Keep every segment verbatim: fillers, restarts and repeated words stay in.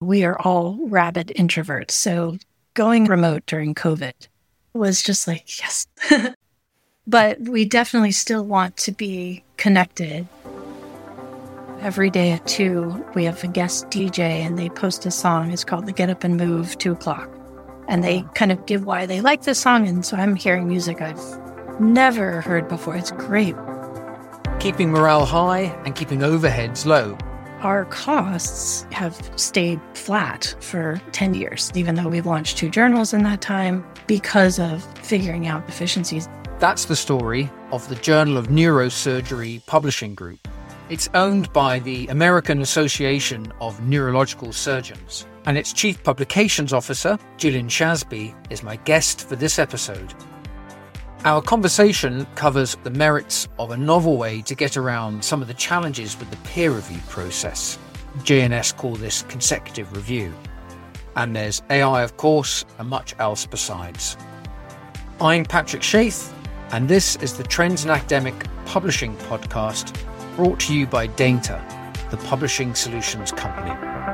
we are all rabid introverts. So going remote during COVID was just like, yes. But we definitely still want to be connected. Every day at two, we have a guest D J and they post a song. It's called the Get Up and Move two o'clock. And they kind of give why they like the song. And so I'm hearing music I've never heard before. It's great. Keeping morale high and keeping overheads low. Our costs have stayed flat for ten years, even though we've launched two journals in that time because of figuring out efficiencies. That's the story of the Journal of Neurosurgery Publishing Group. It's owned by the American Association of Neurological Surgeons, and its Chief Publications Officer, Gillian Shasby, is my guest for this episode. Our conversation covers the merits of a novel way to get around some of the challenges with the peer review process. J N S call this consecutive review. And there's A I, of course, and much else besides. I'm Patrick Schaith, and this is the Trends in Academic Publishing podcast, brought to you by Dainta, the publishing solutions company.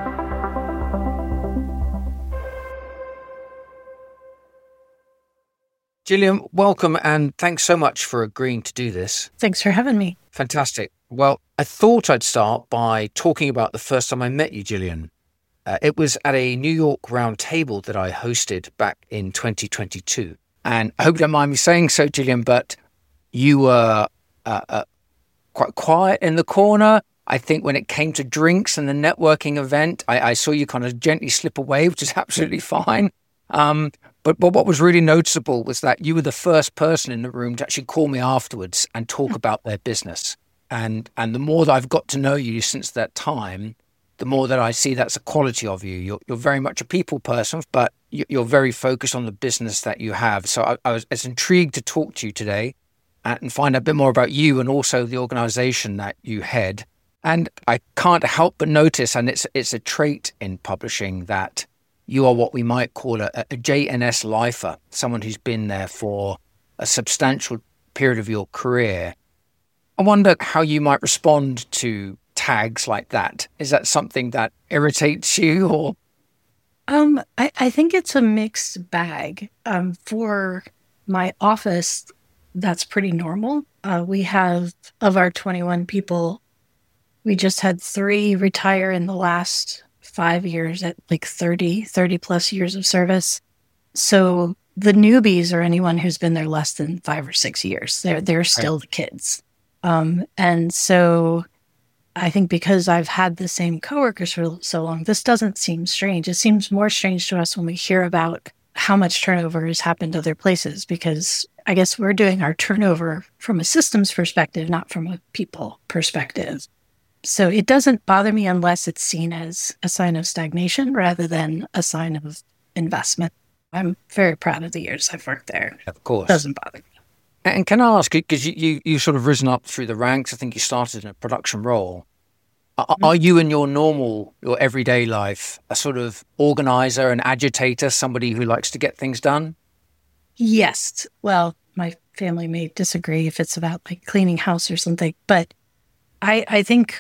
Gillian, welcome, and thanks so much for agreeing to do this. Thanks for having me. Fantastic. Well, I thought I'd start by talking about the first time I met you, Gillian. Uh, it was at a New York roundtable that I hosted back in twenty twenty-two. And I hope you don't mind me saying so, Gillian, but you were uh, uh, quite quiet in the corner. I think when it came to drinks and the networking event, I, I saw you kind of gently slip away, which is absolutely fine. Um, but, but what was really noticeable was that you were the first person in the room to actually call me afterwards and talk about their business. And and the more that I've got to know you since that time, the more that I see that's a quality of you. You're, you're very much a people person, but you're very focused on the business that you have. So I, I was as intrigued to talk to you today and find out a bit more about you and also the organization that you head. And I can't help but notice, and it's it's a trait in publishing, that you are what we might call a, a J N S lifer, someone who's been there for a substantial period of your career. I wonder how you might respond to tags like that. Is that something that irritates you, or? Um, I, I think it's a mixed bag. Um, for my office, that's pretty normal. Uh, we have, of our twenty-one people, we just had three retire in the last five years at like thirty, thirty plus years of service. So the newbies are anyone who's been there less than five or six years. They're, they're still right. The kids. Um, and so I think because I've had the same coworkers for so long, this doesn't seem strange. It seems more strange to us when we hear about how much turnover has happened other places, because I guess we're doing our turnover from a systems perspective, not from a people perspective. So it doesn't bother me unless it's seen as a sign of stagnation rather than a sign of investment. I'm very proud of the years I've worked there. Of course. It doesn't bother me. And can I ask, because you, you, you've sort of risen up through the ranks, I think you started in a production role. Are, mm-hmm. are you in your normal, your everyday life, a sort of organizer, an agitator, somebody who likes to get things done? Yes. Well, my family may disagree if it's about like cleaning house or something, but I, I think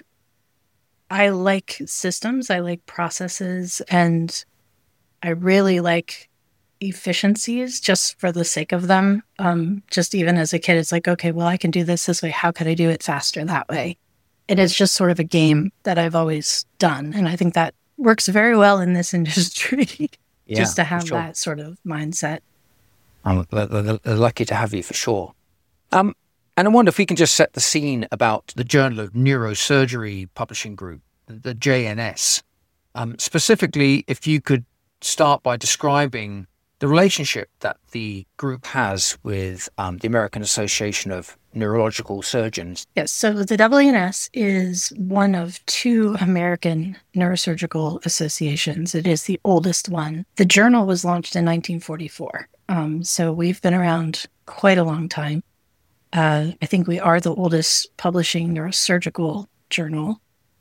I like systems, I like processes, and I really like efficiencies just for the sake of them. Um, just even as a kid, it's like, okay, well, I can do this this way. How could I do it faster that way? And it's just sort of a game that I've always done. And I think that works very well in this industry, yeah, just to have sure. that sort of mindset. I'm lucky to have you for sure. Um, and I wonder if we can just set the scene about the Journal of Neurosurgery Publishing Group, the J N S. Um, specifically, if you could start by describing the relationship that the group has with um, the American Association of Neurological Surgeons. Yes, so the W N S is one of two American neurosurgical associations. It is the oldest one. The journal was launched in nineteen forty-four, um, so we've been around quite a long time. Uh, I think we are the oldest publishing neurosurgical journal,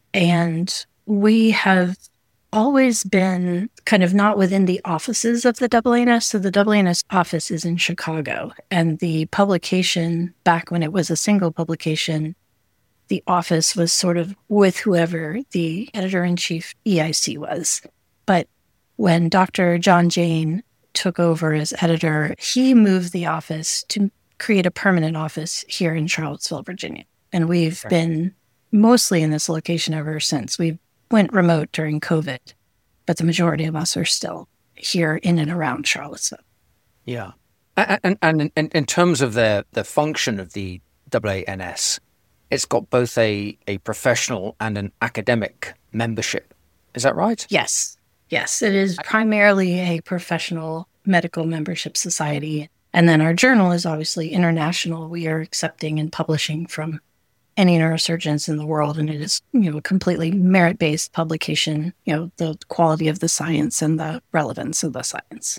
and we have always been kind of not within the offices of the W N S. So the W N S office is in Chicago, and the publication, back when it was a single publication, the office was sort of with whoever the editor-in-chief E I C was. But when Doctor John Jane took over as editor, he moved the office to create a permanent office here in Charlottesville, Virginia. And we've okay. been mostly in this location ever since. We went remote during COVID, but the majority of us are still here in and around Charlottesville. Yeah. And, and, and in terms of the, the function of the A A N S, it's got both a, a professional and an academic membership. Is that right? Yes. Yes, it is primarily a professional medical membership society. And then our journal is obviously international. We are accepting and publishing from any neurosurgeons in the world. And it is, you know, a completely merit-based publication, you know, the quality of the science and the relevance of the science.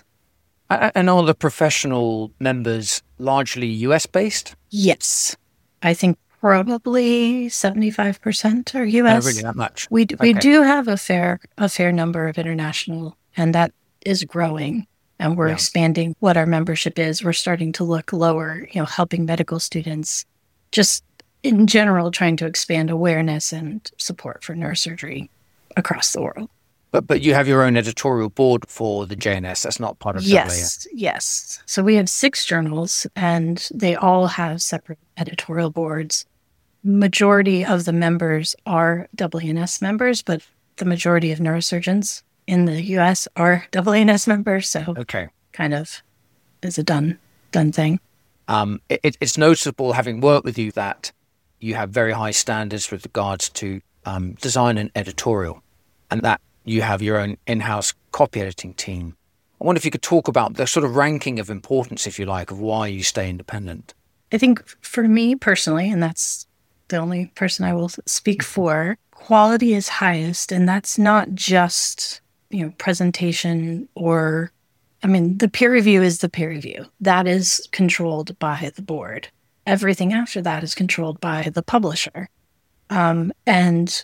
And are the professional members largely U S based? Yes. I think probably seventy-five percent are U S. Oh, really, that much? We, okay. we do have a fair a fair number of international, and that is growing. And we're yeah. expanding what our membership is. We're starting to look lower, you know, helping medical students, just in general, trying to expand awareness and support for neurosurgery across the world. But but you have your own editorial board for the J N S. That's not part of yes, A A N. Yes. So we have six journals, and they all have separate editorial boards. Majority of the members are A A N S members, but the majority of neurosurgeons in the U S are A A N S members. So okay. kind of is a done done thing. Um, it, it's noticeable, having worked with you, that you have very high standards with regards to um, design and editorial, and that you have your own in-house copy editing team. I wonder if you could talk about the sort of ranking of importance, if you like, of why you stay independent. I think for me personally, and that's the only person I will speak for, quality is highest. And that's not just, you know, presentation or, I mean, the peer review is the peer review. That is controlled by the board. Everything after that is controlled by the publisher. Um, and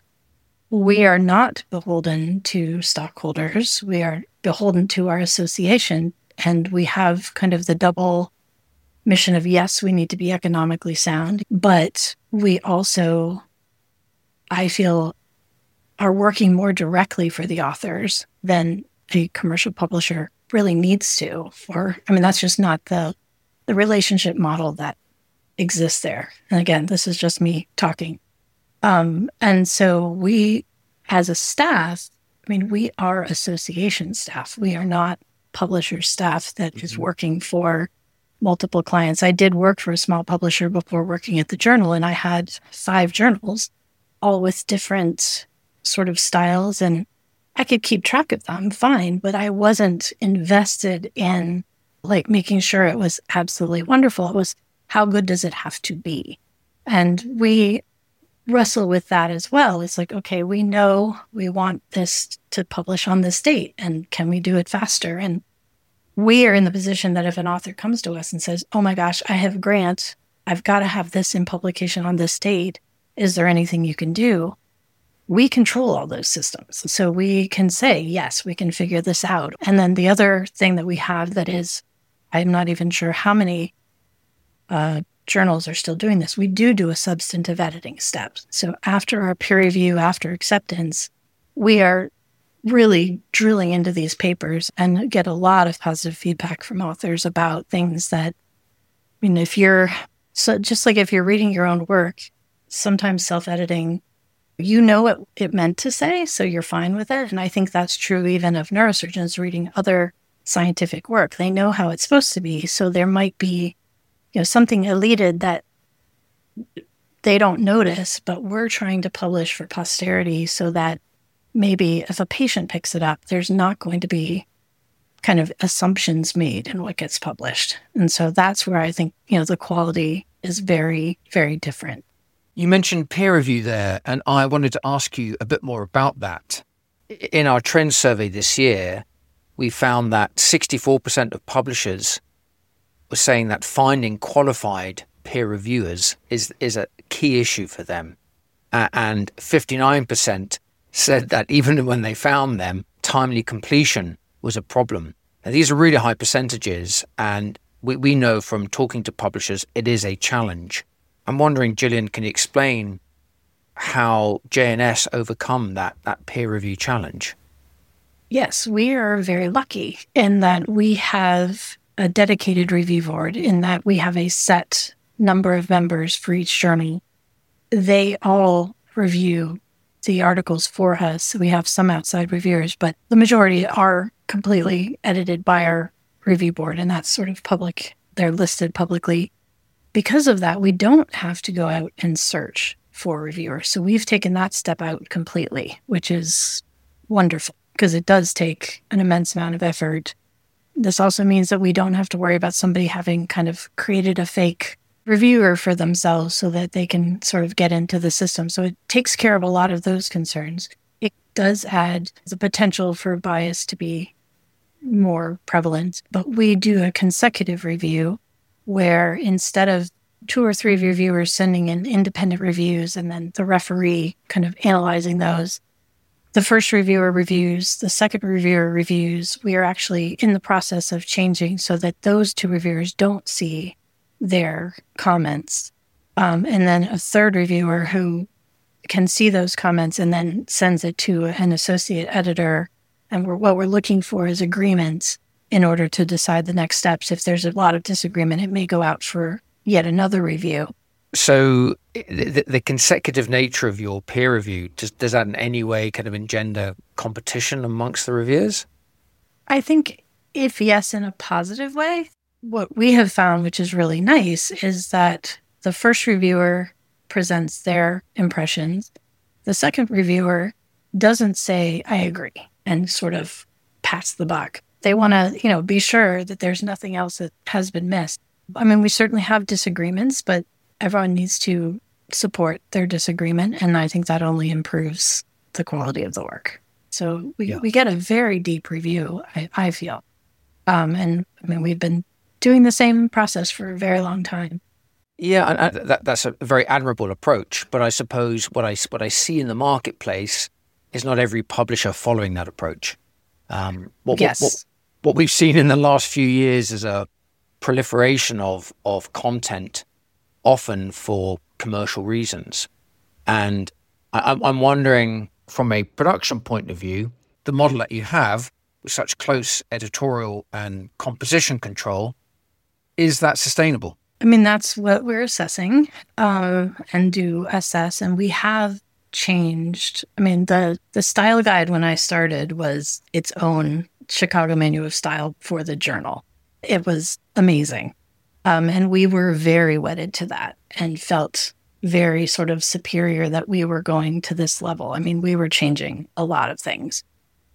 we are not beholden to stockholders. We are beholden to our association. And we have kind of the double mission of, yes, we need to be economically sound, but we also, I feel, are working more directly for the authors than a commercial publisher really needs to. Or, I mean, that's just not the the relationship model that exists there. And again, this is just me talking. Um, and so we, as a staff, I mean, we are association staff. We are not publisher staff that mm-hmm. is working for multiple clients. I did work for a small publisher before working at the journal, and I had five journals, all with different sort of styles, and I could keep track of them fine, but I wasn't invested in like making sure it was absolutely wonderful. It was, how good does it have to be? And we wrestle with that as well. It's like, okay, we know we want this to publish on this date, and can we do it faster? And we are in the position that if an author comes to us and says, oh my gosh, I have a grant, I've got to have this in publication on this date, is there anything you can do? We control all those systems. So we can say, yes, we can figure this out. And then the other thing that we have that is, I'm not even sure how many uh, journals are still doing this. We do do a substantive editing step. So after our peer review, after acceptance, we are really drilling into these papers and get a lot of positive feedback from authors about things that, I mean, if you're, so just like if you're reading your own work, sometimes self-editing, you know what it meant to say, so you're fine with it. And I think that's true even of neurosurgeons reading other scientific work. They know how it's supposed to be. So there might be, you know, something elided that they don't notice, but we're trying to publish for posterity so that maybe if a patient picks it up, there's not going to be kind of assumptions made in what gets published. And so that's where I think, you know, the quality is very, very different. You mentioned peer review there, and I wanted to ask you a bit more about that. In our trend survey this year, we found that sixty-four percent of publishers were saying that finding qualified peer reviewers is, is a key issue for them. Uh, and fifty-nine percent said that even when they found them, timely completion was a problem. Now, these are really high percentages, and we, we know from talking to publishers, it is a challenge. I'm wondering, Gillian, can you explain how J N S overcome that, that peer review challenge? Yes, we are very lucky in that we have a dedicated review board, in that we have a set number of members for each journal. They all review the articles for us. We have some outside reviewers, but the majority are completely edited by our review board, and that's sort of public. They're listed publicly. Because of that, we don't have to go out and search for reviewers. So we've taken that step out completely, which is wonderful, because it does take an immense amount of effort. This also means that we don't have to worry about somebody having kind of created a fake reviewer for themselves so that they can sort of get into the system. So it takes care of a lot of those concerns. It does add the potential for bias to be more prevalent, but we do a consecutive review where instead of two or three reviewers sending in independent reviews and then the referee kind of analyzing those, the first reviewer reviews, the second reviewer reviews. We are actually in the process of changing so that those two reviewers don't see their comments. Um, and then a third reviewer who can see those comments and then sends it to an associate editor. And we're, what we're looking for is agreement in order to decide the next steps. If there's a lot of disagreement, it may go out for yet another review. So the, the consecutive nature of your peer review, does, does that in any way kind of engender competition amongst the reviewers? I think if yes, in a positive way. What we have found, which is really nice, is that the first reviewer presents their impressions. The second reviewer doesn't say, I agree, and sort of pass the buck. They want to, you know, be sure that there's nothing else that has been missed. I mean, we certainly have disagreements, but everyone needs to support their disagreement. And I think that only improves the quality of the work. So we, yeah. we get a very deep review, I, I feel. Um, and I mean, we've been doing the same process for a very long time. Yeah, and, and that, that's a very admirable approach. But I suppose what I, what I see in the marketplace is not every publisher following that approach. Um, what, yes. What, what, what we've seen in the last few years is a proliferation of, of content, often for commercial reasons. And I, I'm wondering, from a production point of view, the model that you have with such close editorial and composition control, is that sustainable? I mean, that's what we're assessing uh, and do assess. And we have changed. I mean, the, the style guide when I started was its own Chicago Manual of Style for the journal. It was amazing. Um, and we were very wedded to that and felt very sort of superior that we were going to this level. I mean, we were changing a lot of things.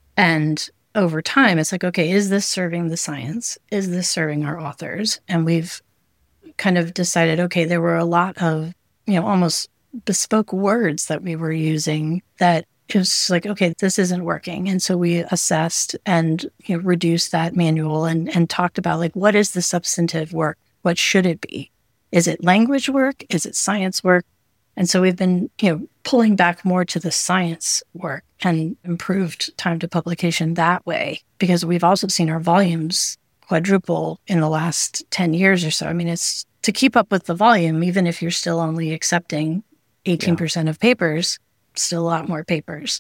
And over time, it's like, okay, is this serving the science? Is this serving our authors? And we've kind of decided, okay, there were a lot of, you know, almost bespoke words that we were using that it was like, okay, this isn't working. And so we assessed and, you know, reduced that manual and, and talked about, like, what is the substantive work? What should it be? Is it language work? Is it science work? And so we've been, you know, pulling back more to the science work and improved time to publication that way, because we've also seen our volumes quadruple in the last ten years or so. I mean, it's to keep up with the volume, even if you're still only accepting eighteen percent yeah. of papers, still a lot more papers.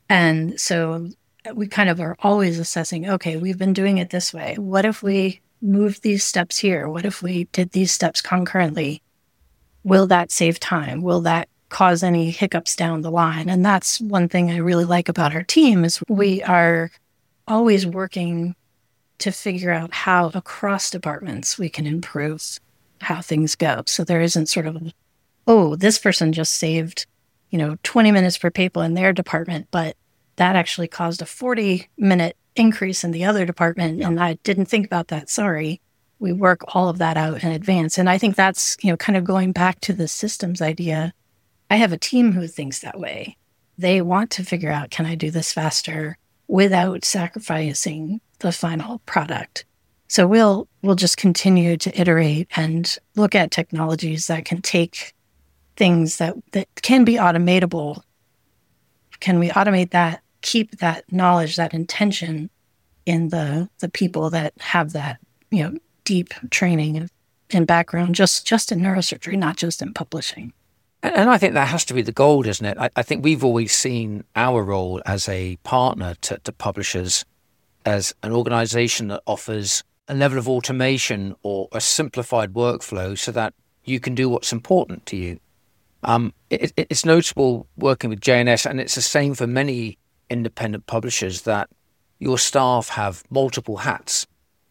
And so we kind of are always assessing, okay, we've been doing it this way. What if we moved these steps here? What if we did these steps concurrently? Will that save time? Will that cause any hiccups down the line? And that's one thing I really like about our team is we are always working to figure out how across departments we can improve how things go. So there isn't sort of, oh, this person just saved, you know, twenty minutes per paper in their department, but that actually caused a forty minute increase in the other department. Yeah. And I didn't think about that. Sorry. We work all of that out in advance. And I think that's, you know, kind of going back to the systems idea. I have a team who thinks that way. They want to figure out, can I do this faster without sacrificing the final product? So we'll we'll just continue to iterate and look at technologies that can take things that, that can be automatable. Can we automate that, keep that knowledge, that intention in the the people that have that, you know, deep training and background just, just in neurosurgery, not just in publishing. And I think that has to be the goal, doesn't it? I, I think we've always seen our role as a partner to, to publishers as an organization that offers a level of automation or a simplified workflow so that you can do what's important to you. Um, it, it's notable working with J N S, and it's the same for many independent publishers, that your staff have multiple hats.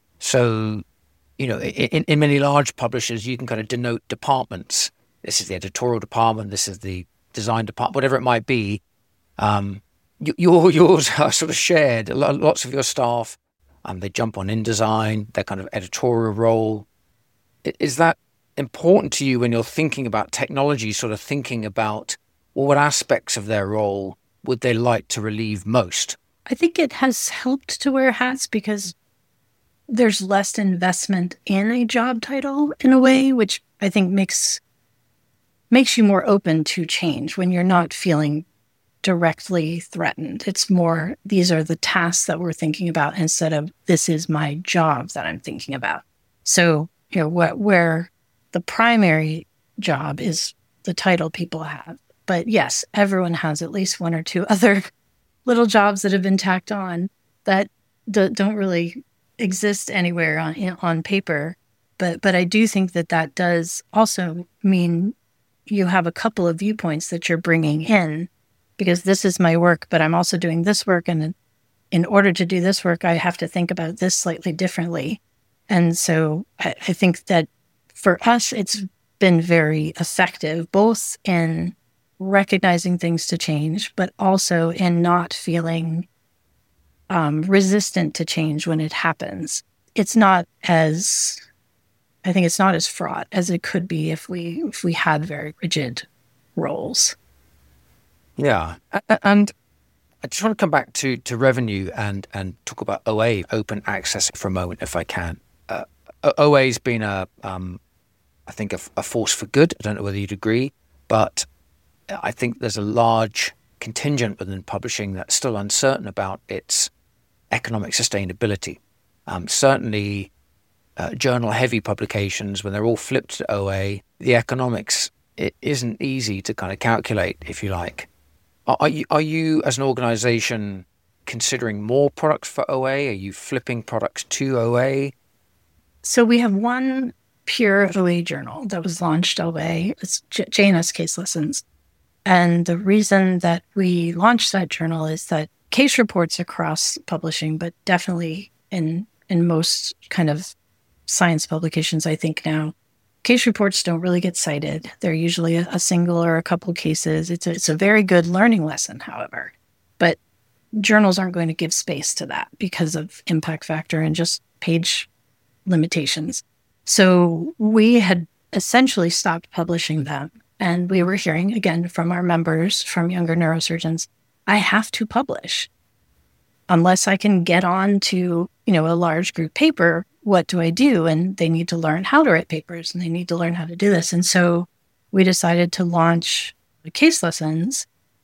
So, you know, in, in many large publishers, you can kind of denote departments. This is the editorial department, this is the design department, whatever it might be. Um, your, yours are sort of shared. Lots of your staff, um, they jump on InDesign, their kind of editorial role. Is that important to you when you're thinking about technology, sort of thinking about, well, what aspects of their role would they like to relieve most? I think it has helped to wear hats because there's less investment in a job title in a way, which I think makes makes you more open to change when you're not feeling directly threatened. It's more, these are the tasks that we're thinking about instead of this is my job that I'm thinking about. So, you know, what where the primary job is the title people have. But yes, everyone has at least one or two other little jobs that have been tacked on that d- don't really exist anywhere on on paper. But but I do think that that does also mean you have a couple of viewpoints that you're bringing in, because this is my work, but I'm also doing this work. And in order to do this work, I have to think about this slightly differently. And so I, I think that for us, it's been very effective, both in recognizing things to change, but also in not feeling um, resistant to change when it happens. It's not as... I think it's not as fraught as it could be if we if we had very rigid roles. Yeah, and I just want to come back to, to revenue and, and talk about O A, open access, for a moment, if I can. Uh, O A has been a, um, I think, a, a force for good. I don't know whether you'd agree, but I think there's a large contingent within publishing that's still uncertain about its economic sustainability. Um, certainly, Uh, journal-heavy publications, when they're all flipped to O A, the economics, it isn't easy to kind of calculate, if you like. Are, are you, are you, as an organization, considering more products for O A? Are you flipping products to O A? So we have one pure O A journal that was launched O A. It's J- JNS Case Lessons. And the reason that we launched that journal is that case reports across publishing, but definitely in in most kind of science publications, I think now, case reports don't really get cited. They're usually a, a single or a couple cases. It's a, it's a very good learning lesson, however. But journals aren't going to give space to that because of impact factor and just page limitations. So we had essentially stopped publishing them. And we were hearing, again, from our members, from younger neurosurgeons, I have to publish. Unless I can get on to, you know, a large group paper, what do I do? And they need to learn how to write papers, and they need to learn how to do this. And so we decided to launch Case Lessons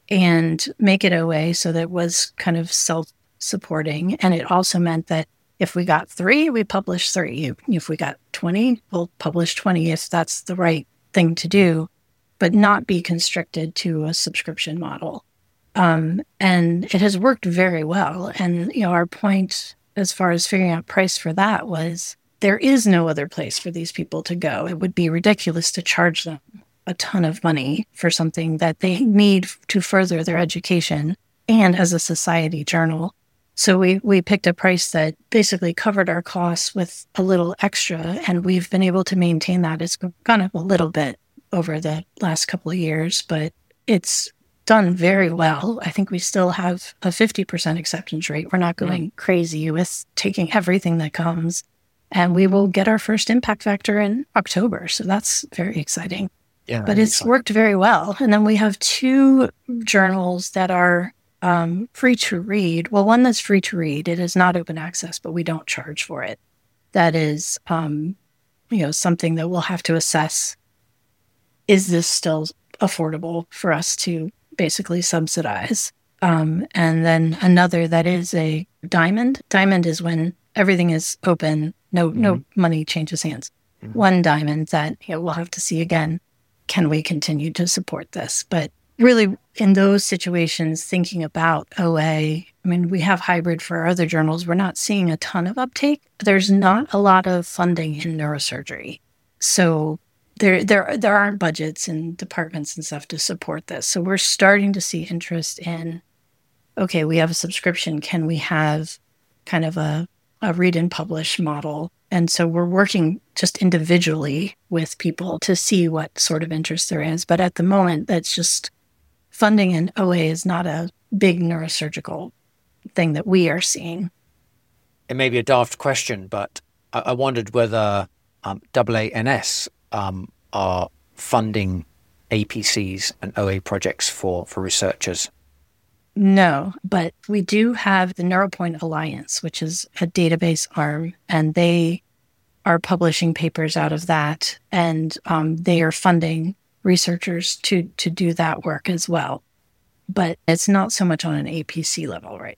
and make it O A so that it was kind of self-supporting. And it also meant that if we got three, we publish three. If we got twenty, we'll publish twenty if that's the right thing to do, but not be constricted to a subscription model. Um, and it has worked very well. And, you know, our point as far as figuring out price for that was there is no other place for these people to go. It would be ridiculous to charge them a ton of money for something that they need to further their education and as a society journal. So we, we picked a price that basically covered our costs with a little extra, and we've been able to maintain that. It's gone up a little bit over the last couple of years, but it's done very well. I think we still have a fifty percent acceptance rate. We're not going mm. crazy with taking everything that comes. And we will get our first impact factor in October. So that's very exciting. Yeah, but it's exciting. Worked very well. And then we have two journals that are um, free to read. Well, one that's free to read. It is not open access, but we don't charge for it. That is, um, you know, something that we'll have to assess. Is this still affordable for us to basically subsidize? Um, and then another that is a diamond. Diamond is when everything is open, no mm-hmm. no money changes hands. Mm-hmm. One diamond that, you know, we'll have to see again can we continue to support this? But really, in those situations, thinking about O A, I mean, we have hybrid for our other journals. We're not seeing a ton of uptake. There's not a lot of funding in neurosurgery. So there, there, there aren't budgets and departments and stuff to support this. So we're starting to see interest in, okay, we have a subscription. Can we have kind of a, a read and publish model? And so we're working just individually with people to see what sort of interest there is. But at the moment, that's just funding in O A is not a big neurosurgical thing that we are seeing. It may be a daft question, but I, I wondered whether um, A A N S um, are funding A P Cs and O A projects for, for researchers. No, but we do have the NeuroPoint Alliance, which is a database arm, and they are publishing papers out of that, and um, they are funding researchers to to do that work as well. But it's not so much on an A P C level, right?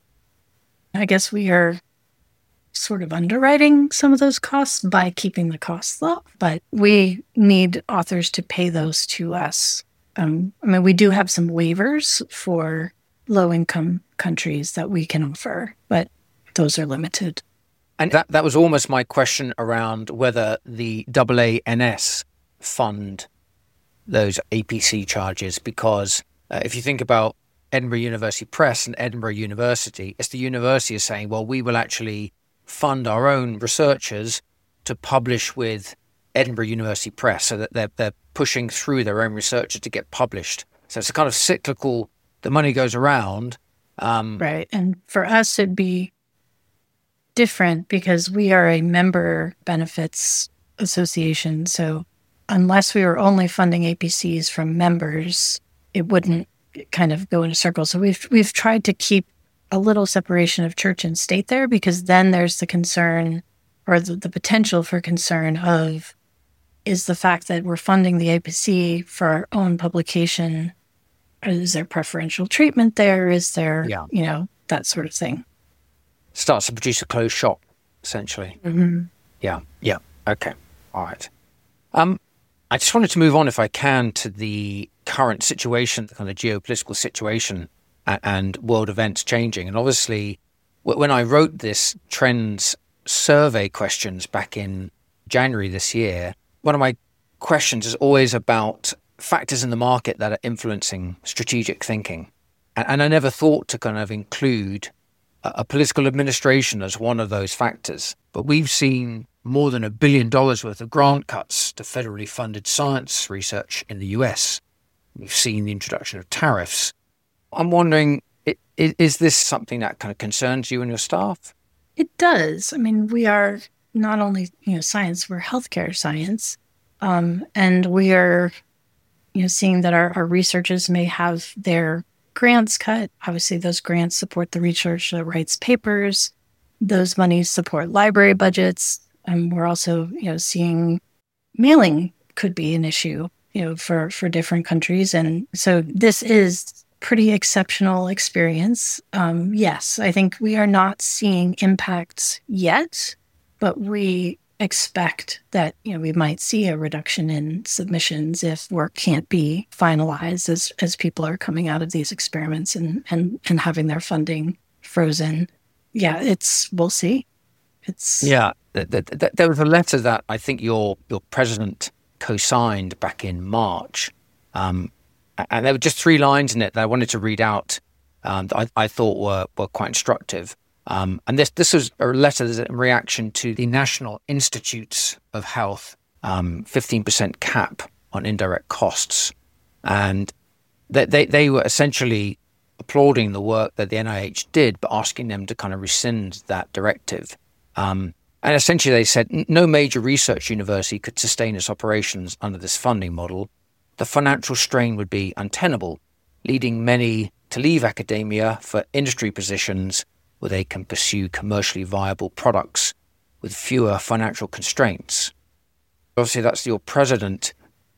I guess we are sort of underwriting some of those costs by keeping the costs low, but we need authors to pay those to us. Um, I mean, we do have some waivers for low-income countries that we can offer, but those are limited. And that, that was almost my question around whether the A A N S fund those A P C charges, because uh, if you think about Edinburgh University Press and Edinburgh University, it's the university is saying, well, we will actually fund our own researchers to publish with Edinburgh University Press, so that they're, they're pushing through their own researchers to get published. So it's a kind of cyclical, the money goes around. Um, right. And for us, it'd be different because we are a member benefits association. So unless we were only funding A P Cs from members, it wouldn't kind of go in a circle. So we've we've tried to keep a little separation of church and state there, because then there's the concern or the, the potential for concern of, is the fact that we're funding the A P C for our own publication, is there preferential treatment there? Is there, yeah. you know, that sort of thing. Starts to produce a closed shop, essentially. Mm-hmm. Yeah, yeah. Okay, all right. Um, I just wanted to move on, if I can, to the current situation, the kind of geopolitical situation and, and world events changing. And obviously, w- when I wrote this trends survey questions back in January this year, one of my questions is always about factors in the market that are influencing strategic thinking. And, and I never thought to kind of include a, a political administration as one of those factors. But we've seen more than a billion dollars worth of grant cuts to federally funded science research in the U S. We've seen the introduction of tariffs. I'm wondering, is, is this something that kind of concerns you and your staff? It does. I mean, we are not only, you know, science, we're healthcare science. Um, and we are, you know, seeing that our, our researchers may have their grants cut. Obviously, those grants support the research that writes papers. Those monies support library budgets. And we're also, you know, seeing mailing could be an issue, you know, for, for different countries. And so this is pretty exceptional experience. Um, yes, I think we are not seeing impacts yet, but we expect that, you know, we might see a reduction in submissions if work can't be finalized as, as people are coming out of these experiments and, and, and having their funding frozen. Yeah, it's, we'll see. It's yeah. Th- th- th- there was a letter that I think your your president co-signed back in March, um, and there were just three lines in it that I wanted to read out um, that I, I thought were were quite instructive. Um, and this this was a letter in reaction to the National Institutes of Health um, fifteen percent cap on indirect costs, and they, they they were essentially applauding the work that the N I H did, but asking them to kind of rescind that directive. Um, and essentially they said no major research university could sustain its operations under this funding model. The financial strain would be untenable, leading many to leave academia for industry positions where they can pursue commercially viable products with fewer financial constraints. Obviously, that's your president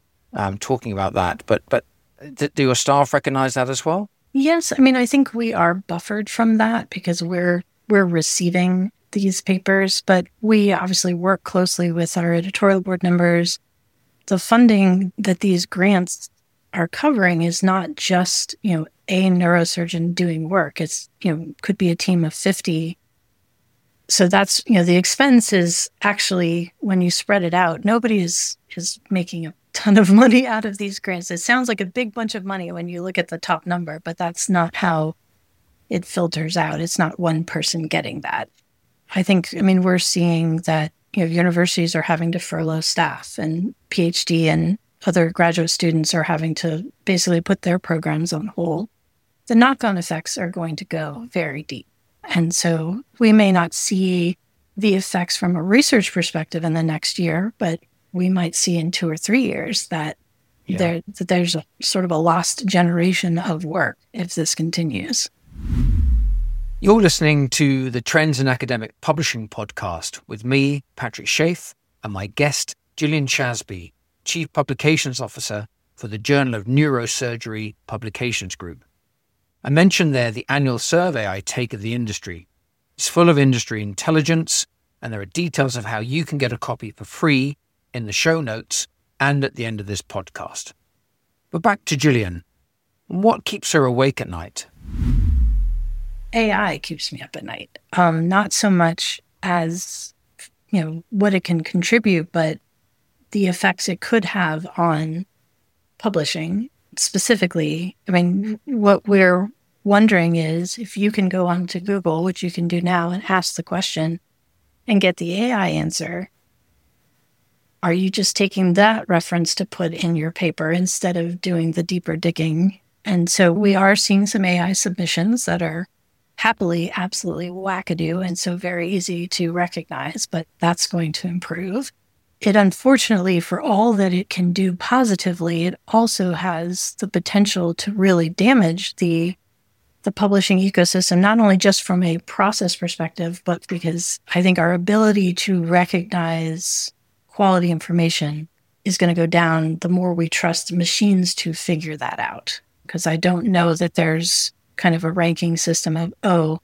um, talking about that, but but do your staff recognize that as well? Yes. I mean, I think we are buffered from that because we're we're receiving these papers, but we obviously work closely with our editorial board members the funding that these grants are covering is not just, you know, a neurosurgeon doing work. It's, you know, could be a team of fifty. So that's, you know, the expense is actually, when you spread it out, nobody is, is making a ton of money out of these grants. It sounds like a big bunch of money when you look at the top number, but that's not how it filters out. It's not one person getting that. I think, I mean, we're seeing that, you know, universities are having to furlough staff, and PhD and other graduate students are having to basically put their programs on hold. The knock-on effects are going to go very deep. And so we may not see the effects from a research perspective in the next year, but we might see in two or three years that, yeah. there, that there's a sort of a lost generation of work if this continues. You're listening to the Trends in Academic Publishing podcast with me, Patrick Schaaf, and my guest, Gillian Chasby, Chief Publications Officer for the Journal of Neurosurgery Publications Group. I mentioned there the annual survey I take of the industry. It's full of industry intelligence, and there are details of how you can get a copy for free in the show notes and at the end of this podcast. But back to Gillian. What keeps her awake at night? A I keeps me up at night. Um, not so much as, you know, what it can contribute, but the effects it could have on publishing. Specifically, I mean, what we're wondering is if you can go onto Google, which you can do now, and ask the question and get the A I answer, are you just taking that reference to put in your paper instead of doing the deeper digging? And so we are seeing some A I submissions that are happily absolutely wackadoo and so very easy to recognize, but that's going to improve. It unfortunately, for all that it can do positively, it also has the potential to really damage the the publishing ecosystem, not only just from a process perspective, but because I think our ability to recognize quality information is going to go down the more we trust machines to figure that out. Because I don't know that there's kind of a ranking system of, oh,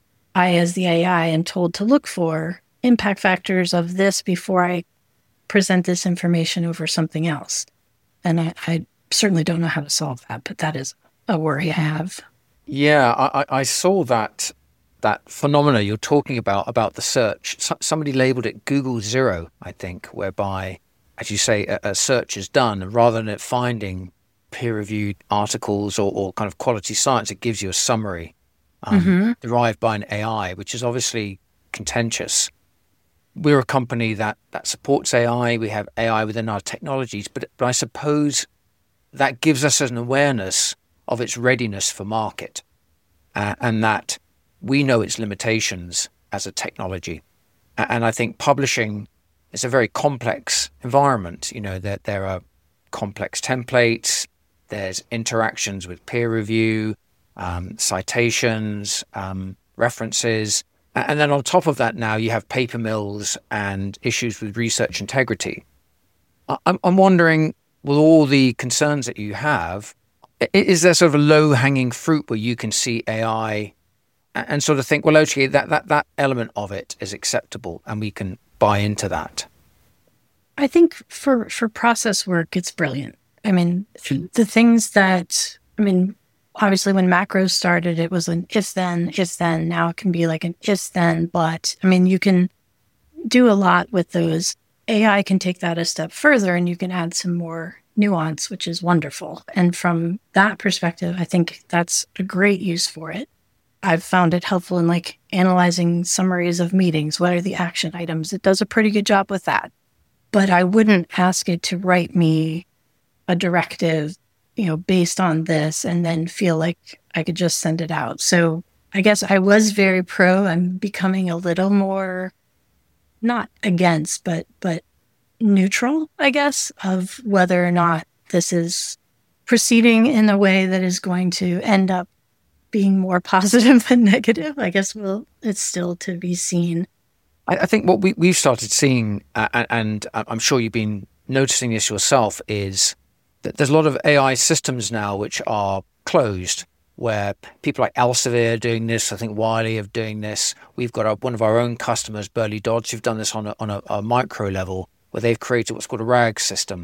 I as the A I am told to look for impact factors of this before I present this information over something else. And I, I certainly don't know how to solve that, but that is a worry I have. Yeah, I, I saw that that phenomena you're talking about, about the search. So, somebody labeled it Google Zero, I think, whereby, as you say, a, a search is done, and rather than it finding peer-reviewed articles or, or kind of quality science, it gives you a summary um, mm-hmm. derived by an A I, which is obviously contentious. We're a company that, that supports A I. We have A I within our technologies, but, but I suppose that gives us an awareness of its readiness for market, uh, and that we know its limitations as a technology. And I think publishing is a very complex environment. You know, that there, there are complex templates, there's interactions with peer review, um, citations, um, references. And then on top of that now you have paper mills and issues with research integrity. I'm, I'm wondering, with all the concerns that you have, is there sort of a low-hanging fruit where you can see A I and sort of think, well, actually, that, that, that element of it is acceptable and we can buy into that? I think for, for process work, it's brilliant. I mean, the things that, I mean, obviously when macros started, it was an if-then, if-then. Now it can be like an if-then, but. I mean, you can do a lot with those. A I can take that a step further and you can add some more nuance, which is wonderful. And from that perspective, I think that's a great use for it. I've found it helpful in like analyzing summaries of meetings. What are the action items? It does a pretty good job with that. But I wouldn't ask it to write me a directive, you know, based on this and then feel like I could just send it out. So I guess I was very pro. I'm becoming a little more, not against, but but neutral, I guess, of whether or not this is proceeding in a way that is going to end up being more positive than negative. I guess well, it's still to be seen. I, I think what we, we've started seeing, uh, and I'm sure you've been noticing this yourself, is that there's a lot of A I systems now which are closed, where people like Elsevier are doing this. I think Wiley are doing this. We've got a, one of our own customers, Burley Dodds, who've done this on a, on a, a micro level, where they've created what's called a RAG system,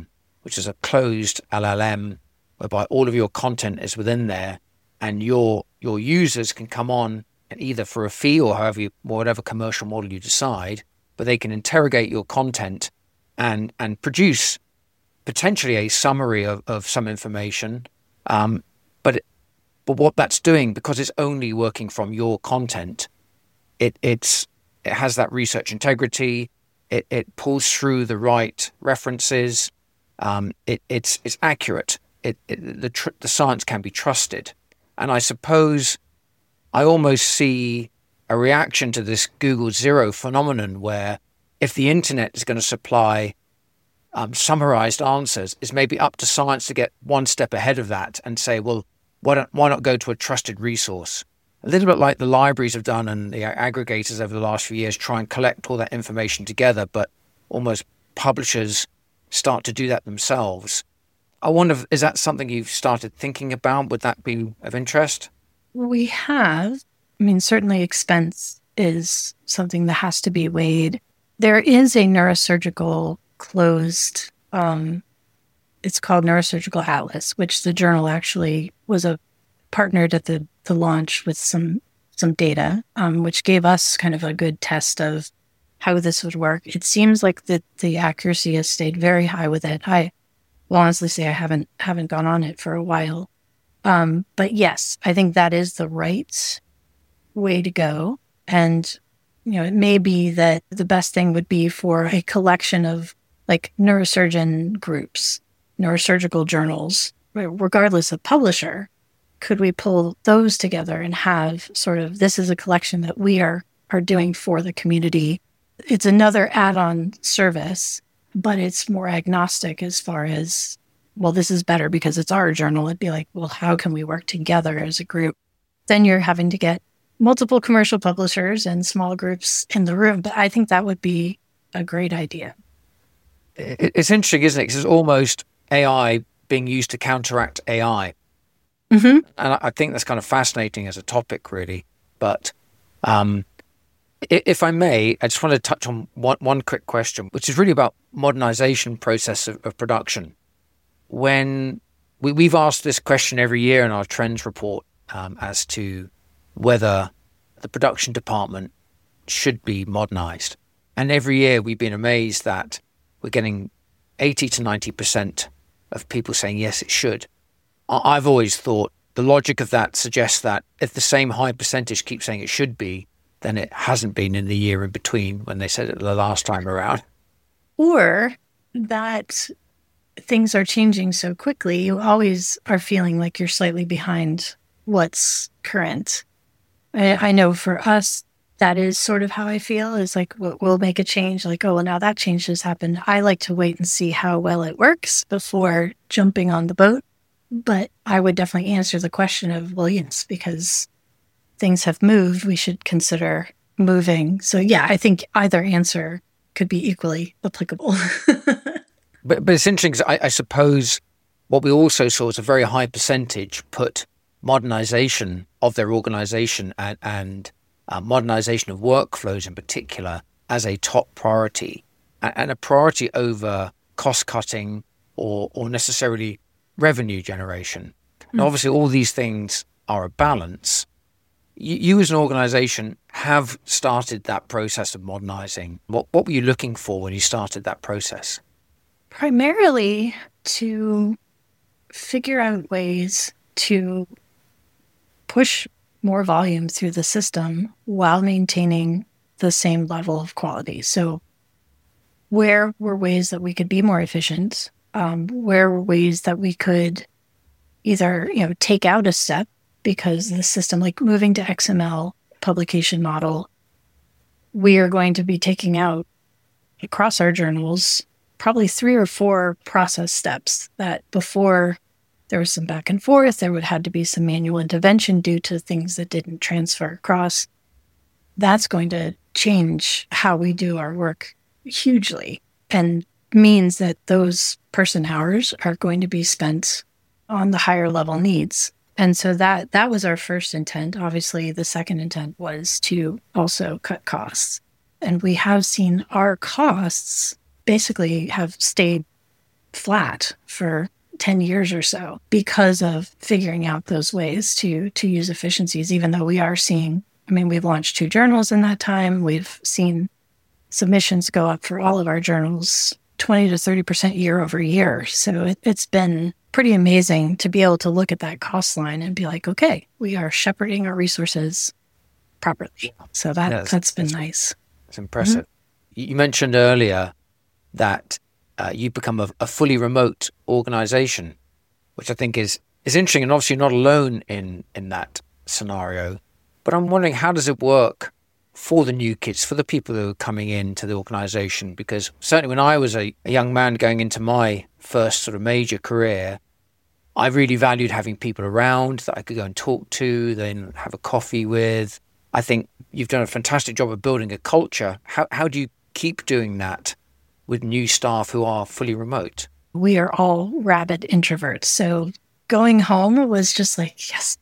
which is a closed L L M, whereby all of your content is within there, and your your users can come on and either for a fee or however you, whatever commercial model you decide, but they can interrogate your content and and produce potentially a summary of, of some information. Um, but but what that's doing, because it's only working from your content, it it's it has that research integrity. It it pulls through the right references. Um, it it's it's accurate. It, it the tr- the science can be trusted, and I suppose I almost see a reaction to this Google Zero phenomenon, where if the internet is going to supply um, summarized answers, it's maybe up to science to get one step ahead of that and say, well, why don't why not go to a trusted resource? A little bit like the libraries have done and the aggregators over the last few years, try and collect all that information together, but almost publishers start to do that themselves. I wonder, if, is that something you've started thinking about? Would that be of interest? We have. I mean, certainly expense is something that has to be weighed. There is a neurosurgical closed, um, it's called Neurosurgical Atlas, which the journal actually was a partnered at the, the launch with some some data, um, which gave us kind of a good test of how this would work. It seems like the, the accuracy has stayed very high with it. I will honestly say I haven't haven't gone on it for a while. Um, but yes, I think that is the right way to go. And, you know, it may be that the best thing would be for a collection of like neurosurgeon groups, neurosurgical journals, regardless of publisher. Could we pull those together and have sort of, this is a collection that we are, are doing for the community. It's another add-on service, but it's more agnostic as far as, well, this is better because it's our journal. It'd be like, well, how can we work together as a group? Then you're having to get multiple commercial publishers and small groups in the room. But I think that would be a great idea. It's interesting, isn't it? Because it's almost A I being used to counteract A I. Mm-hmm. And I think that's kind of fascinating as a topic, really. But um, if I may, I just want to touch on one, one quick question, which is really about modernization process of, of production. When we, we've asked this question every year in our trends report um, as to whether the production department should be modernized. And every year we've been amazed that we're getting eighty to ninety percent of people saying, yes, it should. I've always thought the logic of that suggests that if the same high percentage keeps saying it should be, then it hasn't been in the year in between when they said it the last time around. Or that things are changing so quickly, you always are feeling like you're slightly behind what's current. I, I know for us, that is sort of how I feel, is like, we'll, we'll make a change, like, oh, well, now that change has happened. I like to wait and see how well it works before jumping on the boat. But I would definitely answer the question of, well, yes, because things have moved, we should consider moving. So yeah, I think either answer could be equally applicable. but but it's interesting because I, I suppose what we also saw is a very high percentage put modernization of their organization and, and uh, modernization of workflows in particular as a top priority, and, and a priority over cost cutting or or necessarily revenue generation. And obviously all these things are a balance. You, you as an organization have started that process of modernizing. What, what were you looking for when you started that process? Primarily to figure out ways to push more volume through the system while maintaining the same level of quality. So where were ways that we could be more efficient? Um, where were ways that we could either, you know, take out a step because the system, like moving to X M L publication model, we are going to be taking out across our journals probably three or four process steps that before there was some back and forth, there would had to be some manual intervention due to things that didn't transfer across. That's going to change how we do our work hugely, and means that those person hours are going to be spent on the higher level needs. And so that that was our first intent. Obviously, the second intent was to also cut costs. And we have seen our costs basically have stayed flat for ten years or so because of figuring out those ways to to use efficiencies, even though we are seeing, I mean, we've launched two journals in that time. We've seen submissions go up for all of our journals twenty to thirty percent year over year. So it, it's been pretty amazing to be able to look at that cost line and be like, okay, we are shepherding our resources properly. So that, yeah, that's been nice. It's impressive. Mm-hmm. You mentioned earlier that uh, you've become a, a fully remote organization, which I think is, is interesting, and obviously you're not alone in, in that scenario. But I'm wondering, how does it work for the new kids, for the people who are coming into the organization? Because certainly when I was a, a young man going into my first sort of major career, I really valued having people around that I could go and talk to, then have a coffee with. I think you've done a fantastic job of building a culture. How how do you keep doing that with new staff who are fully remote? We are all rabid introverts. So going home was just like, yes.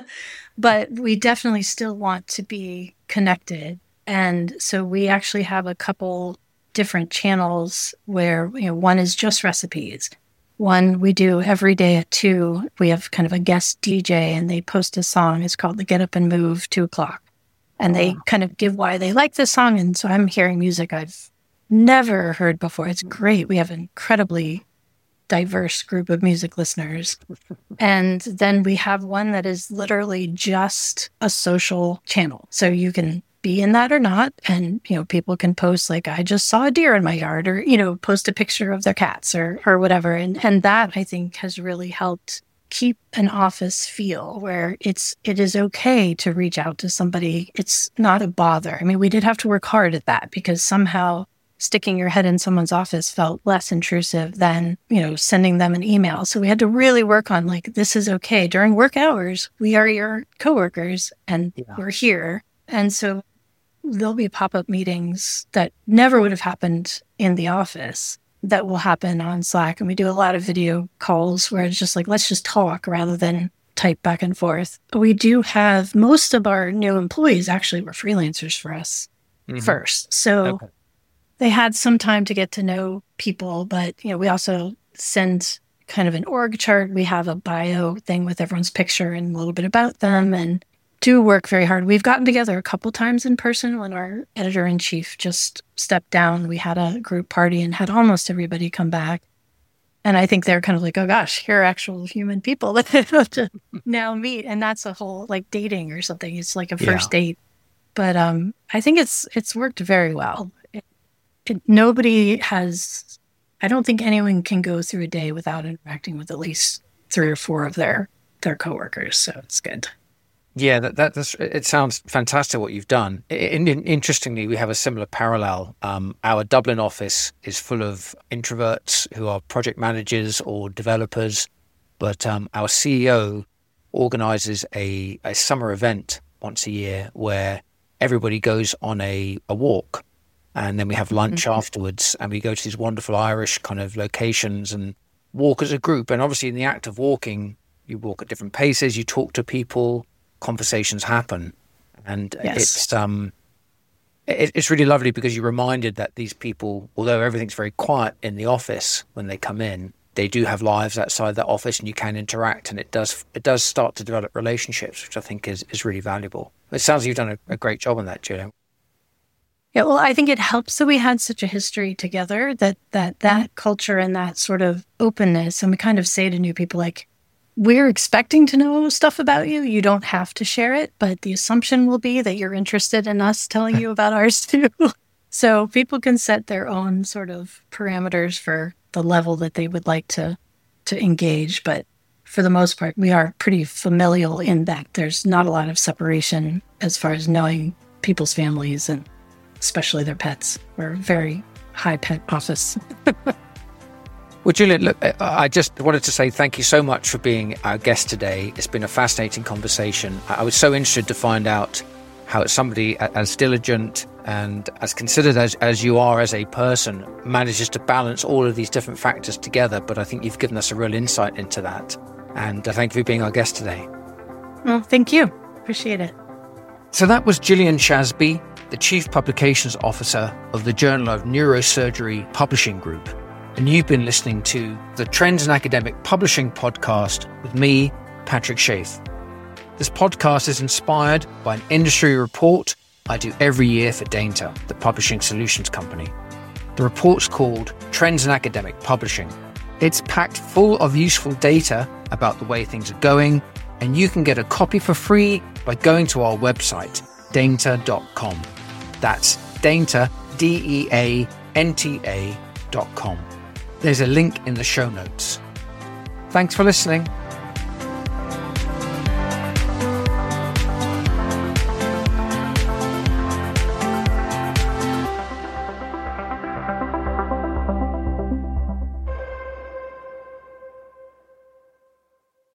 But we definitely still want to be connected. And so we actually have a couple different channels where, you know, one is just recipes. One we do every day at two. We have kind of a guest D J and they post a song. It's called the Get Up and Move two o'clock. And they kind of give why they like the song. And so I'm hearing music I've never heard before. It's great. We have an incredibly diverse group of music listeners. And then we have one that is literally just a social channel. So you can be in that or not. And, you know, people can post like, I just saw a deer in my yard, or, you know, post a picture of their cats or, or whatever. And, and that I think has really helped keep an office feel where it's, it is okay to reach out to somebody. It's not a bother. I mean, we did have to work hard at that because somehow sticking your head in someone's office felt less intrusive than, you know, sending them an email. So we had to really work on like, this is okay. During work hours, we are your coworkers and yeah. we're here. And so there'll be pop-up meetings that never would have happened in the office that will happen on Slack. And we do a lot of video calls where it's just like, let's just talk rather than type back and forth. We do have most of our new employees actually were freelancers for us mm-hmm. first. So okay. they had some time to get to know people, but you know, we also send kind of an org chart. We have a bio thing with everyone's picture and a little bit about them and do work very hard. We've gotten together a couple times in person when our editor-in-chief just stepped down. We had a group party and had almost everybody come back. And I think they're kind of like, oh gosh, here are actual human people that they have to now meet. And that's a whole like dating or something. It's like a first yeah. date. But um, I think it's it's worked very well. It, it, nobody has, I don't think anyone can go through a day without interacting with at least three or four of their, their coworkers. So it's good. Yeah, that, that that's, it sounds fantastic what you've done. In, in, interestingly, we have a similar parallel. Um, our Dublin office is full of introverts who are project managers or developers, but um, our C E O organizes a, a summer event once a year where everybody goes on a, a walk, and then we have lunch mm-hmm. afterwards, and we go to these wonderful Irish kind of locations and walk as a group. And obviously in the act of walking, you walk at different paces, you talk to people, conversations happen, and yes. it's um it, it's really lovely because you're reminded that these people, although everything's very quiet in the office when they come in, they do have lives outside that office, and you can interact, and it does it does start to develop relationships, which I think is is really valuable. It sounds like you've done a, a great job on that, Julia. Yeah, well, I think it helps that we had such a history together, that that that culture and that sort of openness, and we kind of say to new people like, we're expecting to know stuff about you. You don't have to share it, but the assumption will be that you're interested in us telling you about ours too. So people can set their own sort of parameters for the level that they would like to to engage. But for the most part, we are pretty familial in that there's not a lot of separation as far as knowing people's families and especially their pets. We're a very high pet office. Well, Julian, look, I just wanted to say thank you so much for being our guest today. It's been a fascinating conversation. I was so interested to find out how somebody as diligent and as considered as, as you are as a person manages to balance all of these different factors together. But I think you've given us a real insight into that. And thank you for being our guest today. Well, thank you. Appreciate it. So that was Gillian Shasby, the Chief Publications Officer of the Journal of Neurosurgery Publishing Group. and you've been listening to the Trends in Academic Publishing podcast with me, Patrick Schaith. This podcast is inspired by an industry report I do every year for Dainta, the publishing solutions company. The report's called Trends in Academic Publishing. It's packed full of useful data about the way things are going, and you can get a copy for free by going to our website, dainta dot com. That's Dainta, D E A N T A dot com. There's a link in the show notes. Thanks for listening.